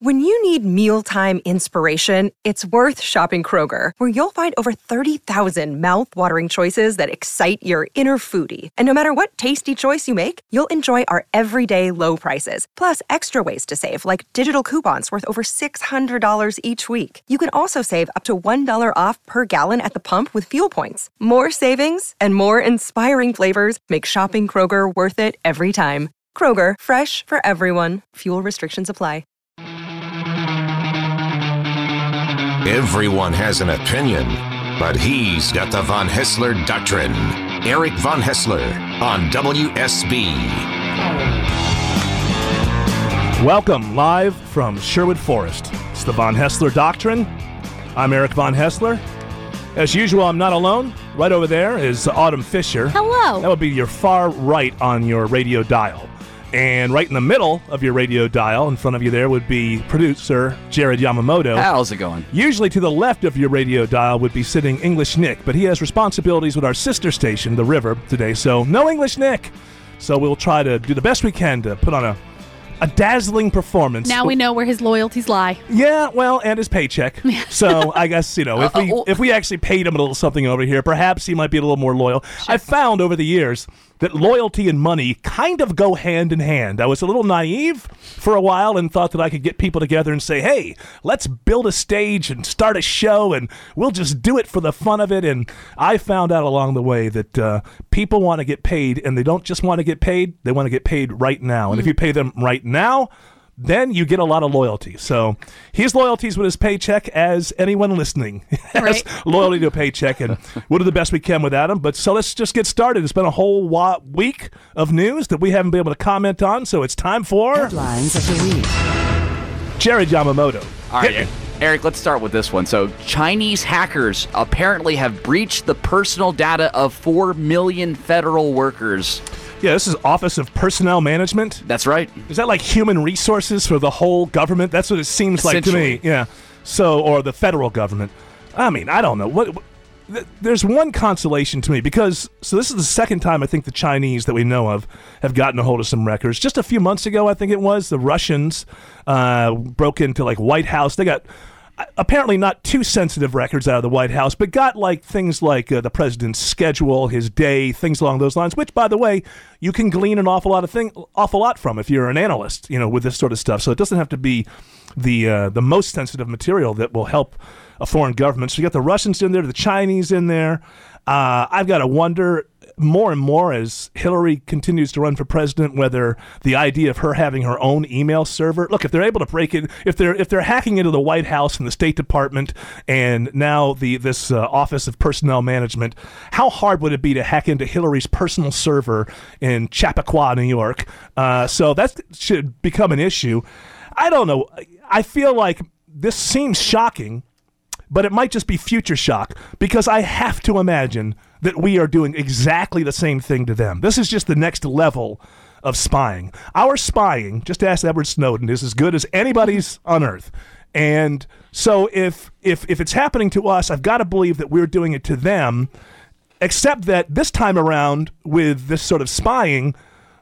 When you need mealtime inspiration, it's worth shopping Kroger, where you'll find over 30,000 mouth-watering choices that excite your inner foodie. And no matter what tasty choice you make, you'll enjoy our everyday low prices, plus extra ways to save, like digital coupons worth over $600 each week. You can also save up to $1 off per gallon at the pump with fuel points. More savings and more inspiring flavors make shopping Kroger worth it every time. Kroger, fresh for everyone. Fuel restrictions apply. Everyone has an opinion, but he's got the Von Haessler Doctrine. Eric Von Haessler on WSB. Welcome live from Sherwood Forest. It's the Von Haessler Doctrine. I'm Eric Von Haessler. As usual, I'm not alone. Right over there is Autumn Fisher. Hello. That would be your far right on your radio dial. And right in the middle of your radio dial, in front of you there, would be producer Jared Yamamoto. How's it going? Usually to the left of your radio dial would be sitting English Nick, but he has responsibilities with our sister station, The River, today, so no English Nick. So we'll try to do the best we can to put on a dazzling performance. Now we know where his loyalties lie. Yeah, well, and his paycheck. So I guess, if we actually paid him a little something over here, perhaps he might be a little more loyal. Sure. I've found over the years that loyalty and money kind of go hand in hand. I was a little naive for a while and thought that I could get people together and say, hey, let's build a stage and start a show and we'll just do it for the fun of it. And I found out along the way that people want to get paid, and they don't just want to get paid, they want to get paid right now. And if you pay them right now, then you get a lot of loyalty. So his loyalties with his paycheck, as anyone listening has loyalty to a paycheck, and we'll do the best we can without him. But so let's just get started. It's been a whole week of news that we haven't been able to comment on, so it's time for Headlines of the Week. Jared Yamamoto. All right, Eric, let's start with this one. So Chinese hackers apparently have breached the personal data of 4 million federal workers. Yeah, this is Office of Personnel Management. That's right. Is that like human resources for the whole government? That's what it seems like to me. Yeah. So, or the federal government. I mean, I don't know. There's one consolation to me because, so this is the second time I think the Chinese that we know of have gotten a hold of some records. Just a few months ago, I think it was, the Russians broke into like White House. They got apparently not too sensitive records out of the White House, but got like things like the president's schedule, his day, things along those lines, which, by the way, you can glean an awful lot from if you're an analyst, with this sort of stuff. So it doesn't have to be the most sensitive material that will help a foreign government. So you got the Russians in there, the Chinese in there. I've got to wonder more and more as Hillary continues to run for president whether the idea of her having her own email server, look, if they're able to break it, if they're hacking into the White House and the State Department and now this Office of Personnel Management, how hard would it be to hack into Hillary's personal server in Chappaqua, New York? So that should become an issue. I don't know. I feel like this seems shocking, but it might just be future shock because I have to imagine that we are doing exactly the same thing to them. This is just the next level of spying. Our spying, just ask Edward Snowden, is as good as anybody's on Earth. And so if it's happening to us, I've got to believe that we're doing it to them, except that this time around with this sort of spying,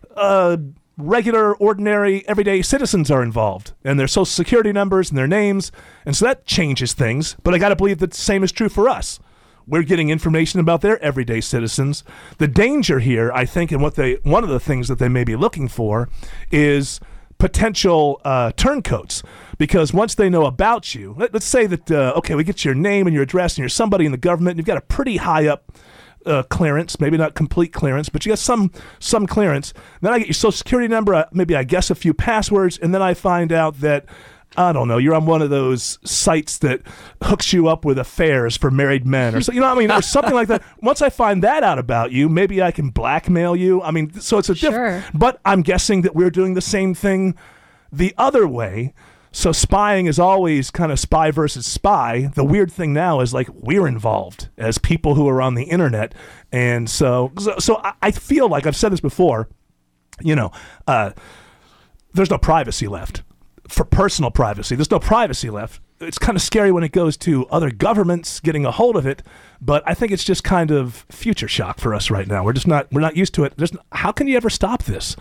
regular, ordinary, everyday citizens are involved, and their social security numbers and their names, and so that changes things. But I got to believe that the same is true for us. We're getting information about their everyday citizens. The danger here, I think, and one of the things that they may be looking for is potential turncoats, because once they know about you, let's say that, we get your name and your address and you're somebody in the government, and you've got a pretty high up clearance, maybe not complete clearance, but you got some clearance. Then I get your social security number, maybe I guess a few passwords, and then I find out that, I don't know, you're on one of those sites that hooks you up with affairs for married men or so, or something like that. Once I find that out about you, maybe I can blackmail you. I mean, so it's a different, but I'm guessing that we're doing the same thing the other way. So spying is always kind of spy versus spy. The weird thing now is like we're involved as people who are on the internet. And so I feel like I've said this before, there's no privacy left. For personal privacy, there's no privacy left. It's kind of scary when it goes to other governments getting a hold of it, but I think it's just kind of future shock for us right now. We're not used to it. How can you ever stop this?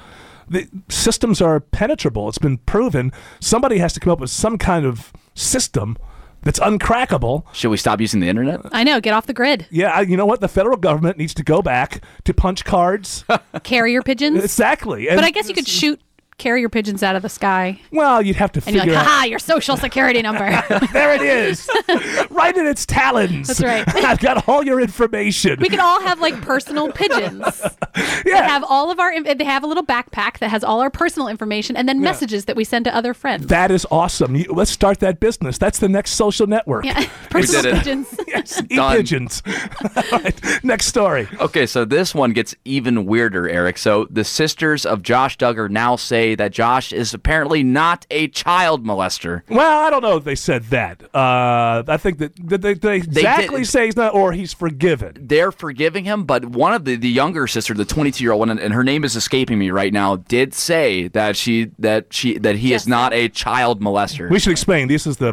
the systems are penetrable. It's been proven. Somebody has to come up with some kind of system that's uncrackable. Should we stop using the internet? I know. Get off the grid. Yeah, you know what? The federal government needs to go back to punch cards. Carrier pigeons. Exactly. But I guess you could shoot carrier pigeons out of the sky. Well, you'd have to And figure you're like, out. haha, your social security number. There it is. Right in its talons. That's right. I've got all your information. We could all have like personal pigeons. Yeah. They have all of our. They have a little backpack that has all our personal information, and then messages that we send to other friends. That is awesome. Let's start that business. That's the next social network. Yeah, personal did it. pigeons. Yes, Done. e-pigeons. All right, next story. Okay, so this one gets even weirder, Eric. So the sisters of Josh Duggar now say that Josh is apparently not a child molester. Well, I don't know if they said that. I think that did they exactly say he's not, or he's forgiven. They're forgiving him, but one of the younger sister, the 22-year-old one, and her name is escaping me right now, did say that he is not a child molester. We should explain. This is the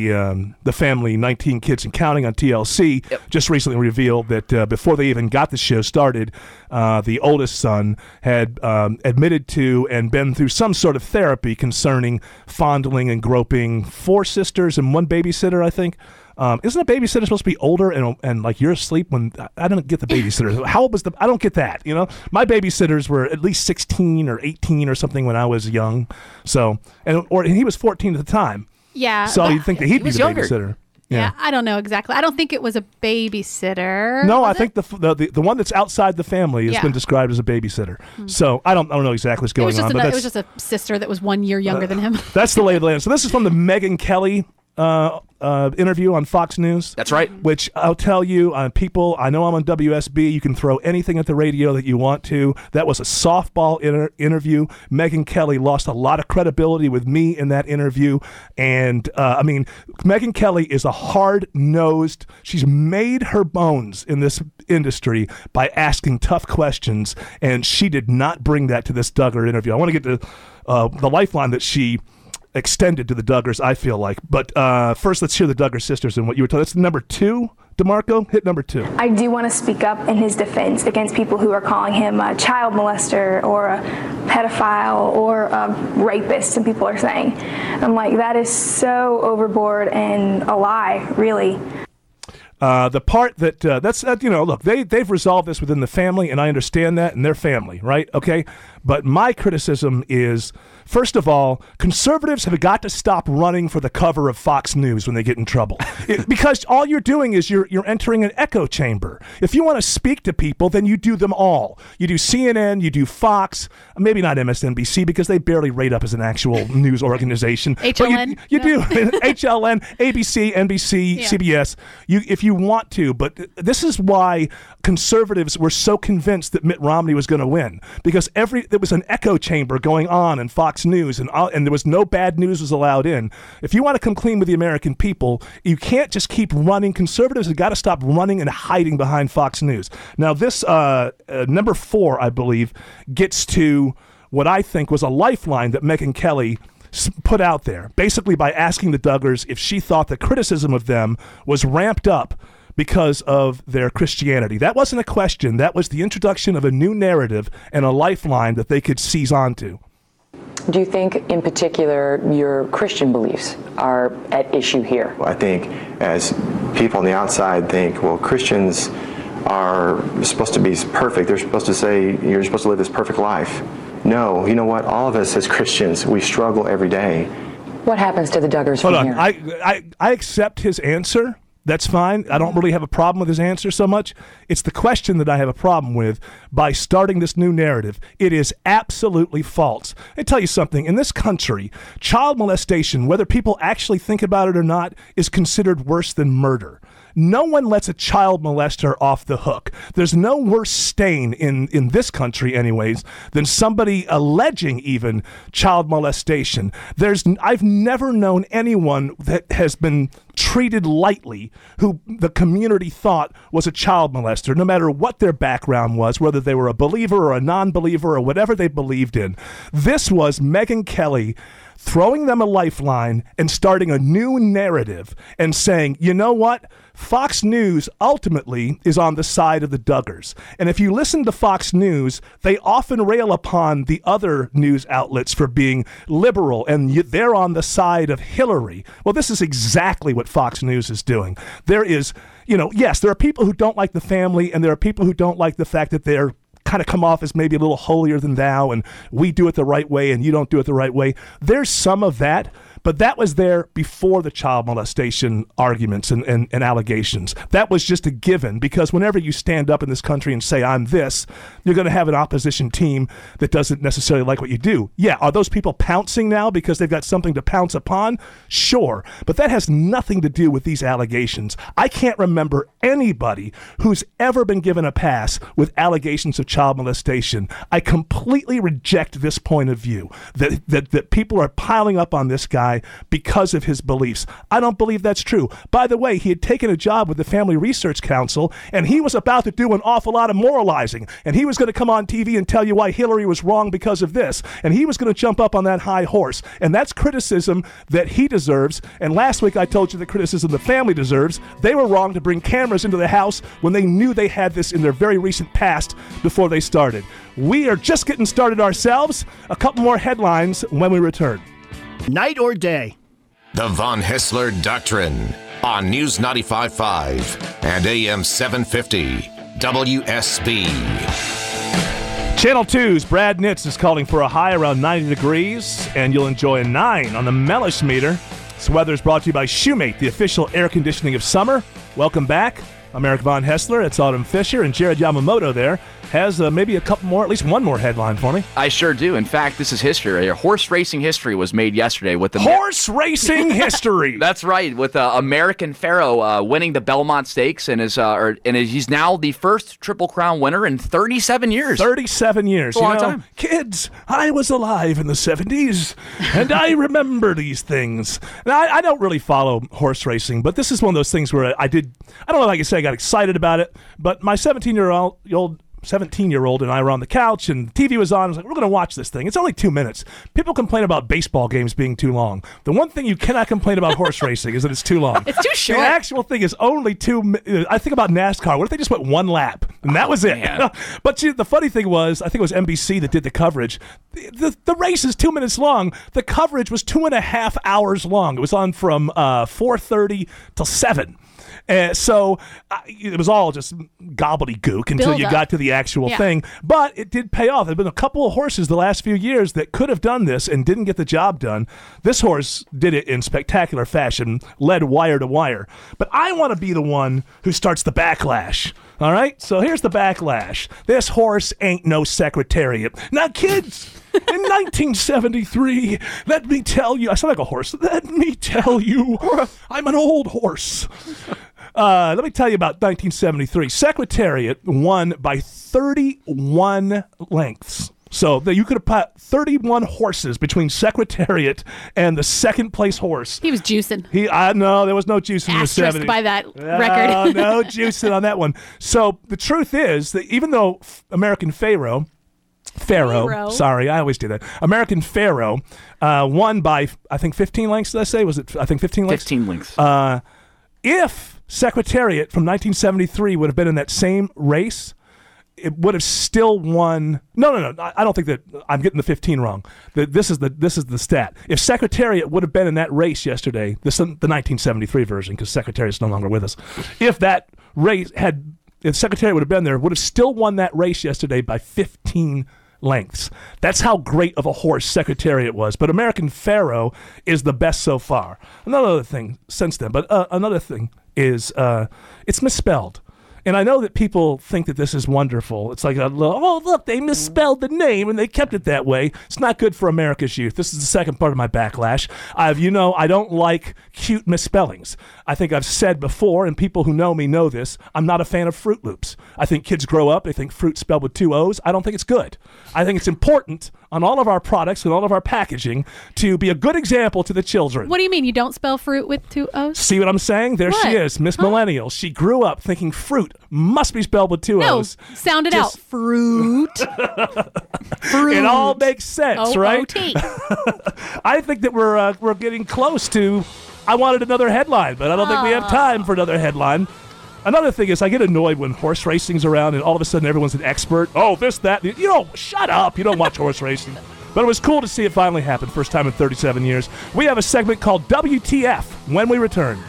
family, 19 kids and counting on TLC. Yep. Just recently revealed that before they even got the show started, the oldest son had admitted to and been through some sort of therapy concerning fondling and groping 4 sisters and 1 babysitter, I think. Isn't a babysitter supposed to be older and like you're asleep when I don't get the babysitter? How old was I don't get that. My babysitters were at least 16 or 18 or something when I was young. So and he was 14 at the time. Yeah. So you'd think that he'd be was the younger. babysitter. Yeah, I don't know exactly. I don't think it was a babysitter. No, I was think the one that's outside the family has Yeah. been described as a babysitter. So I don't know exactly what's it going was just on. But it was just a sister that was 1 year younger than him. that's the lay of the land. So this is from the Megyn Kelly interview on Fox News. That's right. Which I'll tell you, people, I know I'm on WSB. You can throw anything at the radio that you want to. That was a softball interview. Megyn Kelly lost a lot of credibility with me in that interview. And, Megyn Kelly is a hard-nosed, she's made her bones in this industry by asking tough questions, and she did not bring that to this Duggar interview. I want to get to the lifeline that she extended to the Duggars, I feel like. But first, let's hear the Duggar sisters and what you were told. That's number 2. DeMarco, hit number 2. I do want to speak up in his defense against people who are calling him a child molester or a pedophile or a rapist, some people are saying. I'm like, that is so overboard and a lie, really. The part that look, they've resolved this within the family, and I understand that, and their family, right? Okay, but my criticism is, first of all, conservatives have got to stop running for the cover of Fox News when they get in trouble, because all you're doing is you're entering an echo chamber. If you want to speak to people, then you do them all. You do CNN, you do Fox, maybe not MSNBC because they barely rate up as an actual news organization. HLN, but you do HLN, ABC, NBC, CBS. If you want to, but this is why conservatives were so convinced that Mitt Romney was going to win, because there was an echo chamber going on in Fox News, and there was no bad news was allowed in. If you want to come clean with the American people, you can't just keep running. Conservatives have got to stop running and hiding behind Fox News. Now, this number 4, I believe, gets to what I think was a lifeline that Megyn Kelly put out there, basically by asking the Duggars if she thought the criticism of them was ramped up because of their Christianity. That wasn't a question. That was the introduction of a new narrative and a lifeline that they could seize onto. Do you think, in particular, your Christian beliefs are at issue here? I think as people on the outside think, well, Christians are supposed to be perfect. They're supposed to say, you're supposed to live this perfect life. No, you know what? All of us as Christians, we struggle every day. What happens to the Duggars Hold from on. here? I accept his answer. That's fine. I don't really have a problem with his answer so much. It's the question that I have a problem with by starting this new narrative. It is absolutely false. I tell you something. In this country, child molestation, whether people actually think about it or not, is considered worse than murder. No one lets a child molester off the hook. There's no worse stain in this country, anyways, than somebody alleging even child molestation. I've never known anyone that has been treated lightly who the community thought was a child molester, no matter what their background was, whether they were a believer or a non-believer or whatever they believed in. This was Megyn Kelly throwing them a lifeline and starting a new narrative and saying, you know what? Fox News ultimately is on the side of the Duggars. And if you listen to Fox News, they often rail upon the other news outlets for being liberal, and they're on the side of Hillary. Well, this is exactly what Fox News is doing. There is, yes, there are people who don't like the family, and there are people who don't like the fact that they're kind of come off as maybe a little holier than thou, and we do it the right way and you don't do it the right way. There's some of that, but that was there before the child molestation arguments and allegations. That was just a given, because whenever you stand up in this country and say, I'm this, you're going to have an opposition team that doesn't necessarily like what you do. Yeah, are those people pouncing now because they've got something to pounce upon? Sure, but that has nothing to do with these allegations. I can't remember anybody who's ever been given a pass with allegations of child molestation. I completely reject this point of view, that people are piling up on this guy because of his beliefs. I don't believe that's true. By the way, he had taken a job with the Family Research Council, and he was about to do an awful lot of moralizing, and he was going to come on TV and tell you why Hillary was wrong because of this, and he was going to jump up on that high horse, and that's criticism that he deserves. And last week I told you the criticism the family deserves. They were wrong to bring cameras into the house when they knew they had this in their very recent past before they started. We are just getting started ourselves. A couple more headlines when we return. Night or day? The Von Haessler Doctrine on News 95.5 and AM 750 WSB. Channel 2's Brad Nitz is calling for a high around 90 degrees, and you'll enjoy a 9 on the Mellish meter. This weather is brought to you by Shoemate, the official air conditioning of summer. Welcome back. I'm Eric Von Haessler. It's Autumn Fisher, and Jared Yamamoto there has maybe a couple more, at least one more headline for me. I sure do. In fact, this is history. Horse racing history was made yesterday with the racing history. That's right, with American Pharoah winning the Belmont Stakes, and he's now the first Triple Crown winner in 37 years. 37 years. That's a long time. Kids, I was alive in the 70s, and I remember these things. Now, I don't really follow horse racing, but this is one of those things where I don't know if I can say I got excited about it, but my 17-year-old and I were on the couch, and the TV was on. I was like, we're going to watch this thing. It's only 2 minutes. People complain about baseball games being too long. The one thing you cannot complain about horse racing is that it's too long. It's too short. The actual thing is only 2 minutes. I think about NASCAR. What if they just went one lap? And that was it. But the funny thing was, I think it was NBC that did the coverage. The race is 2 minutes long. The coverage was 2.5 hours long. It was on from 4:30 till 7. So it was all just gobbledygook until you got to the actual thing. But it did pay off. There have been a couple of horses the last few years that could have done this and didn't get the job done. This horse did it in spectacular fashion, led wire to wire. But I want to be the one who starts the backlash. All right? So here's the backlash. This horse ain't no Secretariat. Now, kids, in 1973, let me tell you, I sound like a horse. Let me tell you, I'm an old horse. Let me tell you about 1973. Secretariat won by 31 lengths. So you could have put 31 horses between Secretariat and the second place horse. He was juicing. No, there was no juicing in the 70s. By that record. No juicing on that one. So the truth is that even though American Pharoah, sorry, I always do that. American Pharoah won by, I think, 15 lengths, did I say? Was it, I think, 15 lengths? 15 lengths. If Secretariat from 1973 would have been in that same race, it would have still won. No. I don't think that I'm getting the 15 wrong. This is the stat. If Secretariat would have been in that race yesterday, the 1973 version, because Secretariat's no longer with us. If that race if Secretariat would have been there, would have still won that race yesterday by 15 lengths. That's how great of a horse Secretariat was. But American Pharoah is the best so far. Another thing since then, but another thing is it's misspelled. And I know that people think that this is wonderful. It's like, look, they misspelled the name and they kept it that way. It's not good for America's youth. This is the second part of my backlash. I don't like cute misspellings. I think I've said before, and people who know me know this, I'm not a fan of Fruit Loops. I think kids grow up, they think fruit spelled with 2 O's. I don't think it's good. I think it's important on all of our products and all of our packaging to be a good example to the children. What do you mean? You don't spell fruit with 2 O's? See what I'm saying? There she is, Miss Millennial. She grew up thinking fruit must be spelled with 2 O's. No, sound it out. Fruit. Fruit. It all makes sense, right? O-O-T. I think that we're getting close to. I wanted another headline, but I don't think we have time for another headline. Another thing is I get annoyed when horse racing's around and all of a sudden everyone's an expert. Oh, this, that. Shut up. You don't watch horse racing. But it was cool to see it finally happen. First time in 37 years. We have a segment called WTF when we return.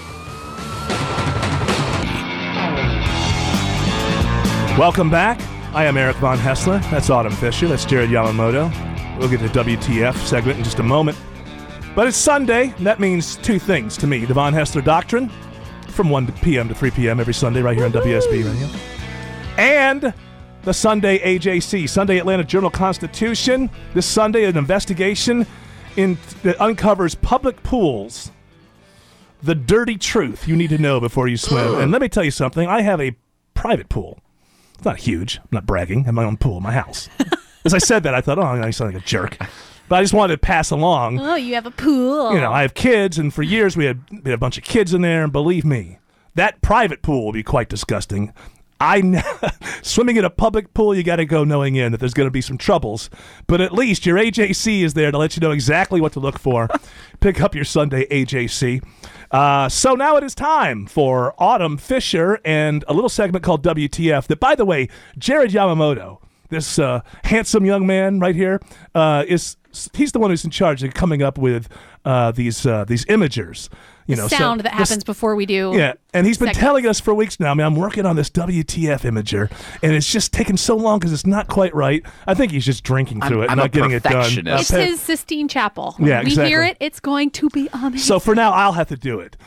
Welcome back. I am Eric Von Hessler. That's Autumn Fisher. That's Jared Yamamoto. We'll get to WTF segment in just a moment. But it's Sunday. And that means two things to me. The Von Hessler Doctrine from 1 p.m. to 3 p.m. every Sunday right here on WSB Radio. And the Sunday AJC, Sunday Atlanta Journal-Constitution. This Sunday, an investigation that uncovers public pools. The dirty truth you need to know before you swim. And let me tell you something. I have a private pool. It's not huge. I'm not bragging. I have my own pool in my house. As I said that, I thought, I sound like a jerk. But I just wanted to pass along. Oh, you have a pool. I have kids, and for years we had a bunch of kids in there, and believe me, that private pool will be quite disgusting. Swimming in a public pool, you got to go knowing in that there's going to be some troubles. But at least your AJC is there to let you know exactly what to look for. Pick up your Sunday AJC. So now it is time for Autumn Fisher and a little segment called WTF that, by the way, Jared Yamamoto, this handsome young man right here, he's the one who's in charge of coming up with these imagers. Sound that happens before we do. Yeah, and he's been telling us for weeks now. I mean, I'm working on this WTF imager, and it's just taking so long because it's not quite right. I think he's just drinking through it and not getting it done. It's his Sistine Chapel. Yeah, exactly. We hear it, it's going to be amazing. So for now, I'll have to do it.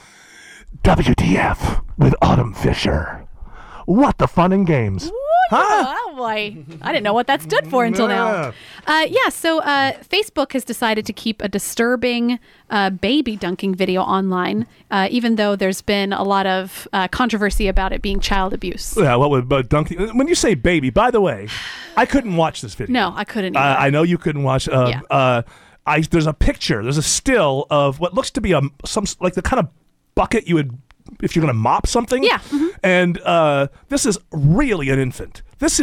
WTF with Autumn Fisher. What the fun and games. Oh, boy. I didn't know what that stood for until now. So Facebook has decided to keep a disturbing baby dunking video online, even though there's been a lot of controversy about it being child abuse. Yeah, what would dunking? When you say baby, by the way, I couldn't watch this video. No, I couldn't either. I know you couldn't watch. There's a picture. There's a still of what looks to be like the kind of bucket you would if you're going to mop something. Yeah. Mm-hmm. And this is really an infant. This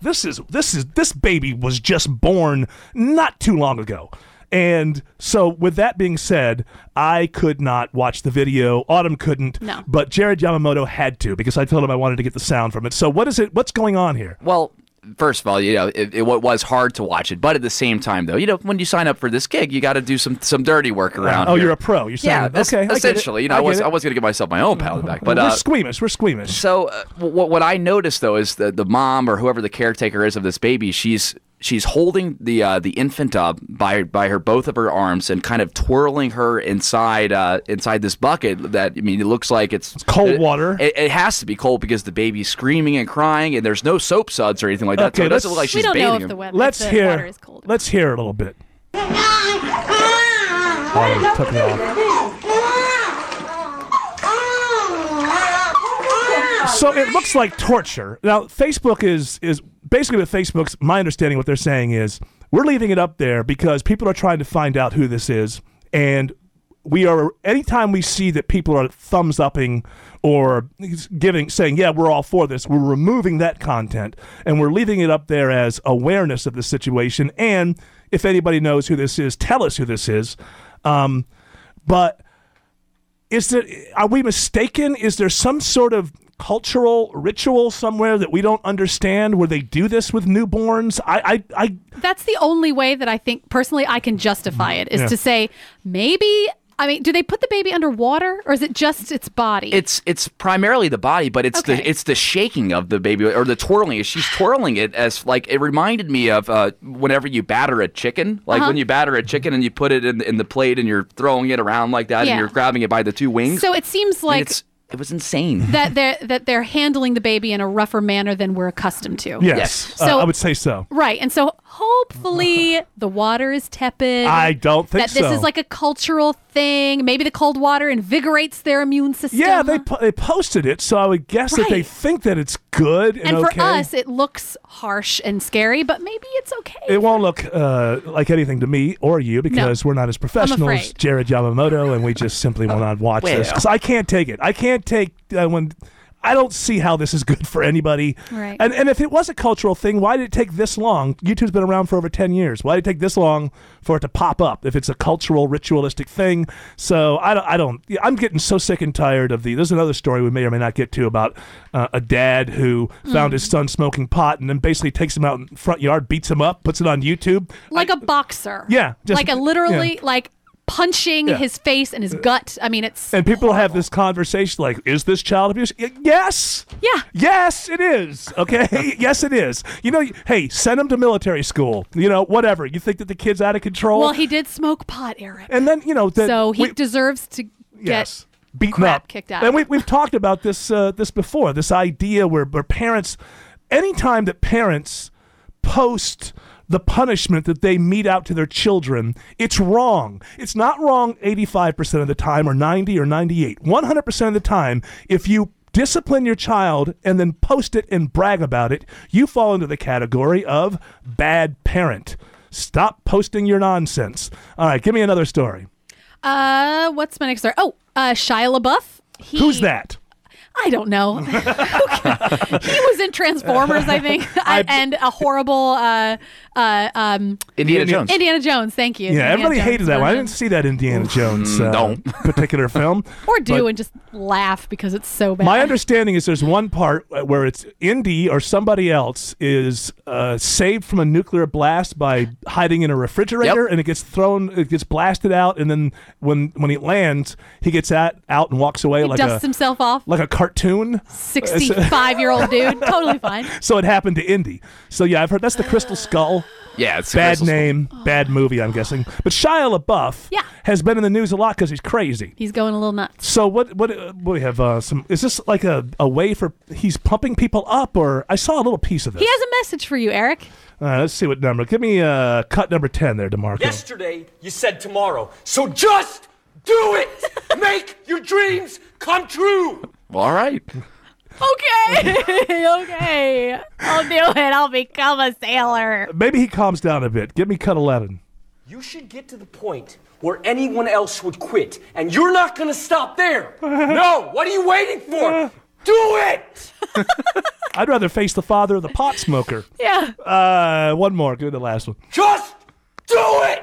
baby was just born not too long ago. And so with that being said, I could not watch the video. Autumn couldn't. No. But Jared Yamamoto had to because I told him I wanted to get the sound from it. So what's going on here? Well, first of all, it was hard to watch it, but at the same time, though, when you sign up for this gig, you got to do some dirty work around. You're a pro. You're saying, okay, essentially. I was going to give myself my own pat on the back, but we're squeamish. We're squeamish. So what I noticed though is the mom or whoever the caretaker is of this baby, she's holding the infant up by both of her arms and kind of twirling her inside this bucket that, it looks like it's cold water. It has to be cold because the baby's screaming and crying and there's no soap suds or anything like that. Okay, so it doesn't look like she's bathing him. We don't know if the water is cold. Let's hear it a little bit. Took it off. So it looks like torture. Now, Facebook is basically what Facebook's, my understanding, what they're saying is we're leaving it up there because people are trying to find out who this is. And anytime we see that people are thumbs upping or saying, yeah, we're all for this, we're removing that content and we're leaving it up there as awareness of the situation. And if anybody knows who this is, tell us who this is. But are we mistaken? Is there some sort of cultural ritual somewhere that we don't understand where they do this with newborns? That's the only way that I think personally I can justify it is to say maybe. Do they put the baby underwater or is it just its body? It's primarily the body, but it's the shaking of the baby or the twirling. She's twirling it as like it reminded me of whenever you batter a chicken, like when you batter a chicken and you put it in the plate and you're throwing it around like that and you're grabbing it by the two wings. So it seems like it was insane that they're handling the baby in a rougher manner than we're accustomed to. Yes. So I would say so. Right, and so hopefully the water is tepid. I don't think that this is like a cultural thing. Maybe the cold water invigorates their immune system. Yeah, they posted it, so I would guess that they think that it's good and for okay. us, it looks harsh and scary, but maybe it's okay. It won't look like anything to me or you because we're not as professional as Jared Yamamoto, and we just simply will not watch this because I can't take it. I can't take when. I don't see how this is good for anybody. Right. And if it was a cultural thing, why did it take this long? YouTube's been around for over 10 years. Why did it take this long for it to pop up if it's a cultural, ritualistic thing? So I'm getting so sick and tired of there's another story we may or may not get to about a dad who found his son smoking pot and then basically takes him out in the front yard, beats him up, puts it on YouTube. Like a boxer. Yeah. Like a literally, like, punching his face and his gut. I mean, it's and people have this conversation like, is this child abuse? Yes. Yeah. Yes, it is. Okay. Yes, it is. Hey, send him to military school. Whatever. You think that the kid's out of control? Well, he did smoke pot, Eric. And then so he deserves to get beaten up, kicked out. And we've talked about this before. This idea where parents, anytime that parents post the punishment that they mete out to their children, it's wrong. It's not wrong 85% of the time or 90 or 98. 100% of the time, if you discipline your child and then post it and brag about it, you fall into the category of bad parent. Stop posting your nonsense. All right, give me another story. What's my next story? Oh, Shia LaBeouf. Who's that? I don't know. He was in Transformers, I think, and a horrible Indiana Jones. Indiana Jones, thank you. Yeah, everybody hated that one. I didn't see that Indiana Jones particular film. Or and just laugh because it's so bad. My understanding is there's one part where it's Indy or somebody else is saved from a nuclear blast by hiding in a refrigerator, and it gets blasted out, and then when he lands, he gets out and walks away dusts himself off. Like a cartoon. 65-year-old dude. Totally fine. So it happened to Indy. So yeah, I've heard that's the Crystal Skull. Yeah, it's bad name, bad movie, I'm guessing. But Shia LaBeouf has been in the news a lot because he's crazy. He's going a little nuts. So what we have is this like a way for he's pumping people up, or I saw a little piece of this. He has a message for you, Eric. Let's see what number. Give me cut number 10 there, DeMarco. Yesterday you said tomorrow, so just do it. Make your dreams come true. All right. Okay. I'll do it. I'll become a sailor. Maybe he calms down a bit. Give me cut 11. You should get to the point where anyone else would quit, and you're not going to stop there. No, what are you waiting for? Do it! I'd rather face the father of the pot smoker. Yeah. One more. Give me the last one. Just do it!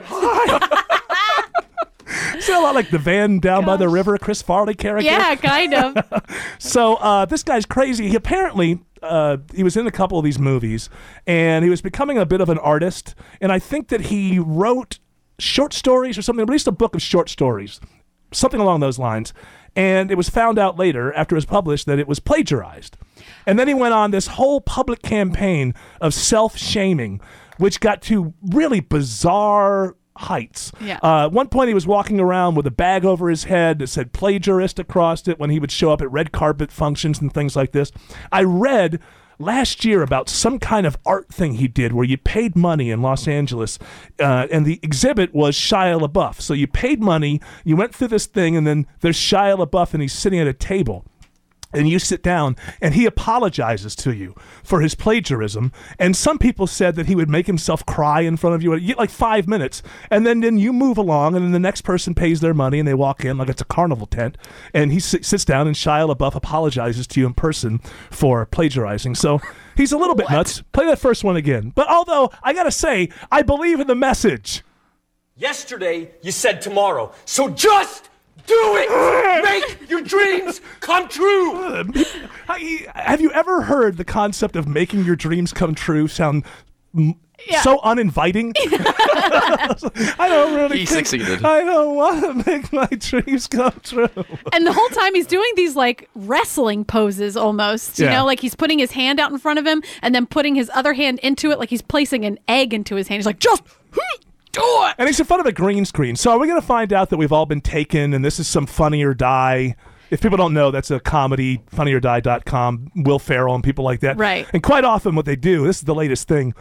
Is it a lot like the van down by the river, Chris Farley character? Yeah, kind of. So this guy's crazy. He apparently he was in a couple of these movies, and he was becoming a bit of an artist. And I think that he wrote short stories or something, released a book of short stories, something along those lines. And it was found out later, after it was published, that it was plagiarized. And then he went on this whole public campaign of self-shaming, which got to really bizarre heights. Yeah. At one point, he was walking around with a bag over his head that said plagiarist across it when he would show up at red carpet functions and things like this. I read last year about some kind of art thing he did where you paid money in Los Angeles, and the exhibit was Shia LaBeouf. So you paid money, you went through this thing, and then there's Shia LaBeouf, and he's sitting at a table. And you sit down, and he apologizes to you for his plagiarism. And some people said that he would make himself cry in front of you. You get like 5 minutes, and then you move along, and then the next person pays their money, and they walk in like it's a carnival tent. And he sits down, and Shia LaBeouf apologizes to you in person for plagiarizing. So he's a little bit nuts. Play that first one again. But although, I got to say, I believe in the message. Yesterday, you said tomorrow, so just do it! Make your dreams come true! Have you ever heard the concept of making your dreams come true sound so uninviting? I don't really He succeeded. I don't want to make my dreams come true. And the whole time he's doing these like wrestling poses almost, you know, like he's putting his hand out in front of him and then putting his other hand into it like he's placing an egg into his hand. He's like, just do it! And he's in front of a green screen. So are we going to find out that we've all been taken and this is some Funny or Die? If people don't know, that's a comedy, funnyordie.com, Will Ferrell and people like that. Right. And quite often what they do, this is the latest thing,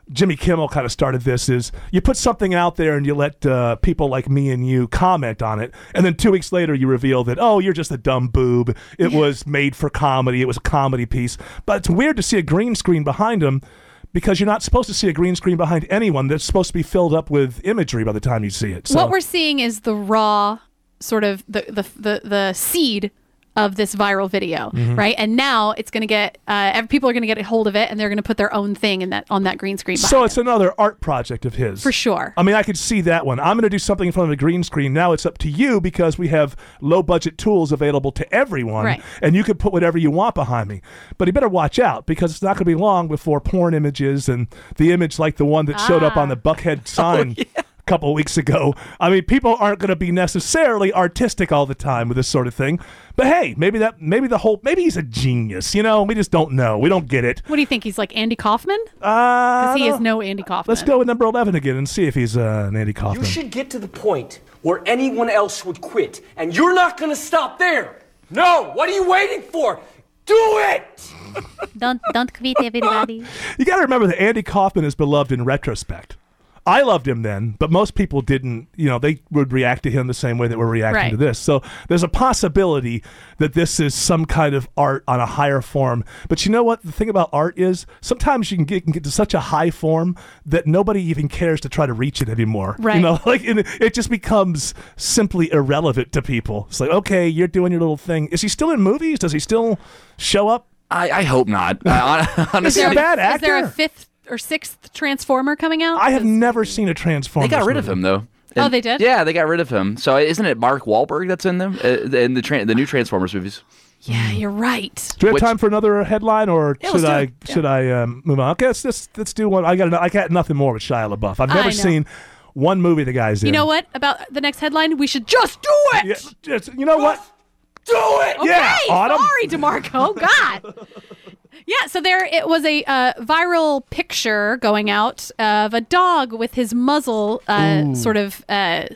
Jimmy Kimmel kind of started this, is you put something out there and you let people like me and you comment on it, and then 2 weeks later you reveal that, oh, you're just a dumb boob. It was made for comedy. It was a comedy piece. But it's weird to see a green screen behind him, because you're not supposed to see a green screen behind anyone. That's supposed to be filled up with imagery by the time you see it. So what we're seeing is the raw sort of the seed of this viral video, right? And now it's going to get people are going to get a hold of it, and they're going to put their own thing in that on that green screen. So it's another art project of his, for sure. I mean, I could see that one. I'm going to do something in front of a green screen. Now it's up to you, because we have low budget tools available to everyone, right, and you can put whatever you want behind me. But you better watch out, because it's not going to be long before porn images and the image like the one that showed up on the Buckhead sign. Couple of weeks ago. I mean, people aren't going to be necessarily artistic all the time with this sort of thing. But hey, maybe he's a genius. We just don't know. We don't get it. What do you think? He's like Andy Kaufman? Because he is no Andy Kaufman. Let's go with number 11 again and see if he's an Andy Kaufman. You should get to the point where anyone else would quit, and you're not going to stop there. No, what are you waiting for? Do it! Don't quit, everybody. You got to remember that Andy Kaufman is beloved in retrospect. I loved him then, but most people didn't. They would react to him the same way that we're reacting to this. So there's a possibility that this is some kind of art on a higher form. But you know what? The thing about art is sometimes you can get to such a high form that nobody even cares to try to reach it anymore. Right. It just becomes simply irrelevant to people. It's like, okay, you're doing your little thing. Is he still in movies? Does he still show up? I hope not. Honestly, is he a bad actor? Is there a fifth or sixth Transformer coming out? I have never seen a Transformers. They got rid of him, though. Oh, they did? Yeah, they got rid of him. So isn't it Mark Wahlberg that's in them in the new Transformers movies? Yeah, you're right. Do we have time for another headline, or should I move on? Okay, let's do one. I got nothing more with Shia LaBeouf. I've never seen one movie the guy's in. You know what? About the next headline, we should just do it. Yeah, you know what? Do it. Okay, yeah, Autumn. Sorry, DeMarco. God. Yeah, so it was a viral picture going out of a dog with his muzzle sort of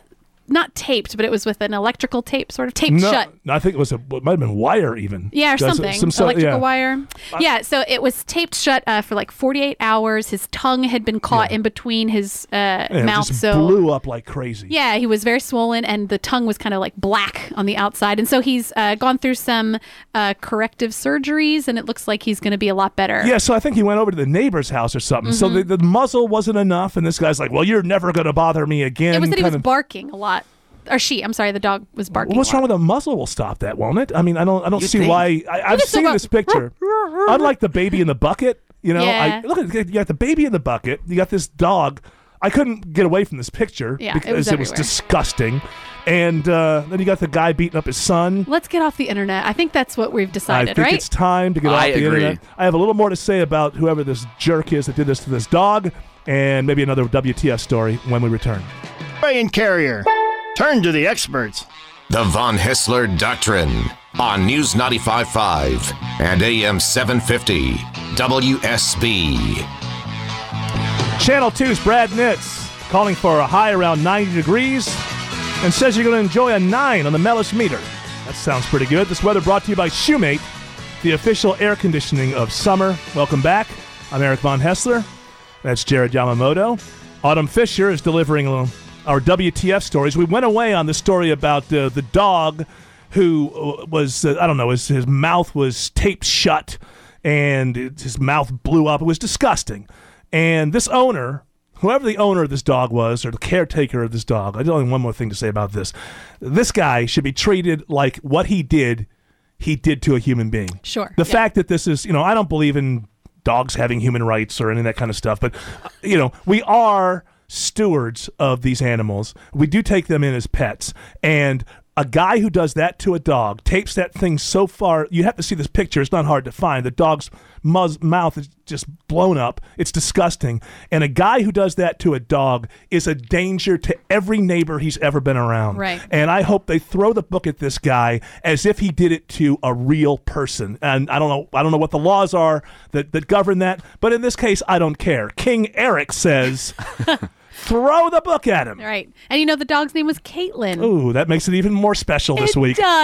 not taped, but it was with an electrical tape, sort of taped shut. I think it might have been wire even. Yeah, or something. Electrical wire. Yeah, so it was taped shut for like 48 hours. His tongue had been caught in between his mouth. It just blew up like crazy. Yeah, he was very swollen, and the tongue was kind of like black on the outside. And so he's gone through some corrective surgeries, and it looks like he's going to be a lot better. Yeah, so I think he went over to the neighbor's house or something. So the muzzle wasn't enough, and this guy's like, well, you're never going to bother me again. It was that he was barking a lot. Or I'm sorry, the dog was barking. What's wrong with a muzzle? Will stop that, won't it? I mean, I don't see why. I've seen this picture. Unlike the baby in the bucket, look, you got the baby in the bucket. You got this dog. I couldn't get away from this picture because it was disgusting. And then you got the guy beating up his son. Let's get off the internet. I think that's what we've decided, right? I think it's time to get off the internet. I have a little more to say about whoever this jerk is that did this to this dog, and maybe another WTF story when we return. Brian Carrier. Turn to the experts. The Von Haessler Doctrine on News 95.5 and AM 750 WSB. Channel 2's Brad Nitz calling for a high around 90 degrees and says you're going to enjoy a 9 on the Mellis meter. That sounds pretty good. This weather brought to you by Shoemate, the official air conditioning of summer. Welcome back. I'm Eric Von Haessler. That's Jared Yamamoto. Autumn Fisher is delivering our WTF stories. We went away on the story about the dog who was, his mouth was taped shut and his mouth blew up. It was disgusting. And this owner, whoever the owner of this dog was, or the caretaker of this dog, I have only one more thing to say about this. This guy should be treated like what he did to a human being. Sure. The fact that this is, I don't believe in dogs having human rights or any of that kind of stuff, but, we are stewards of these animals. We do take them in as pets, and a guy who does that to a dog, tapes that thing so far, you have to see this picture, it's not hard to find. The dog's mouth is just blown up. It's disgusting. And a guy who does that to a dog is a danger to every neighbor he's ever been around. Right. And I hope they throw the book at this guy as if he did it to a real person. And I don't know what the laws are that govern that, but in this case, I don't care. King Eric says... Throw the book at him. Right. And the dog's name was Caitlin. Ooh, that makes it even more special this week. It does.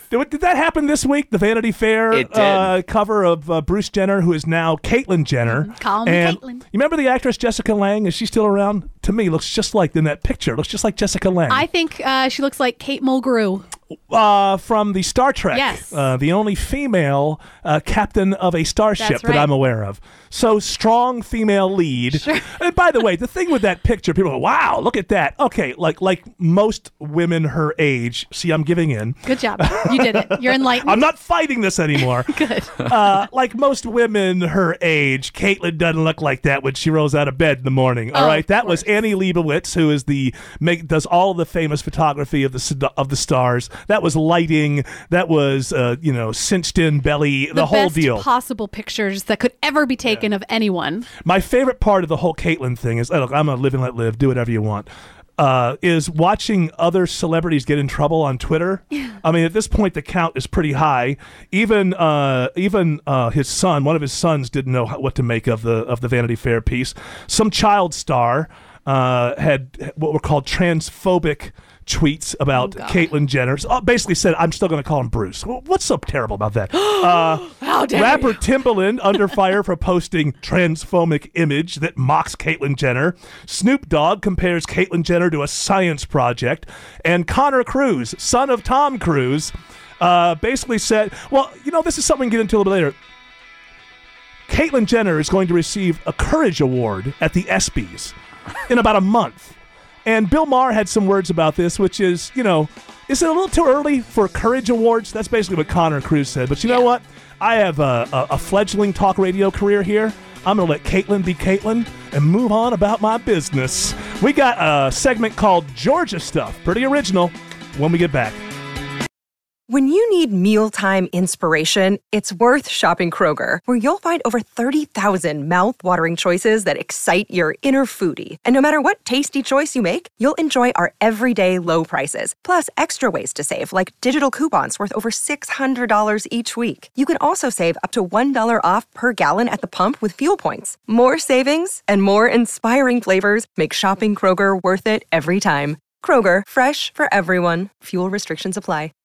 Did that happen this week? The Vanity Fair cover of Bruce Jenner, who is now Caitlyn Jenner. Call me Caitlyn. You remember the actress Jessica Lange? Is she still around? To me, looks just like in that picture. Looks just like Jessica Lange. I think she looks like Kate Mulgrew. From the Star Trek. Yes. The only female captain of a starship right. that I'm aware of. So strong female lead. Sure. And by the way, the thing with that picture, people go, wow, look at that. Okay, like most women her age. See, I'm giving in. Good job. You did it. You're enlightened. I'm not fighting this anymore. Good. Like most women her age, Caitlyn doesn't look like that when she rolls out of bed in the morning. All right, that was Annie Leibovitz, who is does all of the famous photography of the stars. That was lighting. That was cinched in belly. The whole deal. The best possible pictures that could ever be taken of anyone. My favorite part of the whole Caitlyn thing is, look, I'm gonna live and let live. Do whatever you want. Is watching other celebrities get in trouble on Twitter. I mean, at this point, the count is pretty high. Even his son, one of his sons, didn't know what to make of the Vanity Fair piece. Some child star had what were called transphobic tweets about Caitlyn Jenner. Basically said, I'm still going to call him Bruce. Well, what's so terrible about that? How dare rapper you? Timbaland under fire for posting transphobic image that mocks Caitlyn Jenner. Snoop Dogg compares Caitlyn Jenner to a science project. And Connor Cruz, son of Tom Cruise, basically said, well, this is something we can get into a little bit later. Caitlyn Jenner is going to receive a Courage Award at the ESPYs in about a month. And Bill Maher had some words about this, which is, is it a little too early for Courage Awards? That's basically what Connor Cruz said. But you know what? I have a fledgling talk radio career here. I'm going to let Caitlyn be Caitlyn and move on about my business. We got a segment called Georgia Stuff. Pretty original. When we get back. When you need mealtime inspiration, it's worth shopping Kroger, where you'll find over 30,000 mouth-watering choices that excite your inner foodie. And no matter what tasty choice you make, you'll enjoy our everyday low prices, plus extra ways to save, like digital coupons worth over $600 each week. You can also save up to $1 off per gallon at the pump with fuel points. More savings and more inspiring flavors make shopping Kroger worth it every time. Kroger, fresh for everyone. Fuel restrictions apply.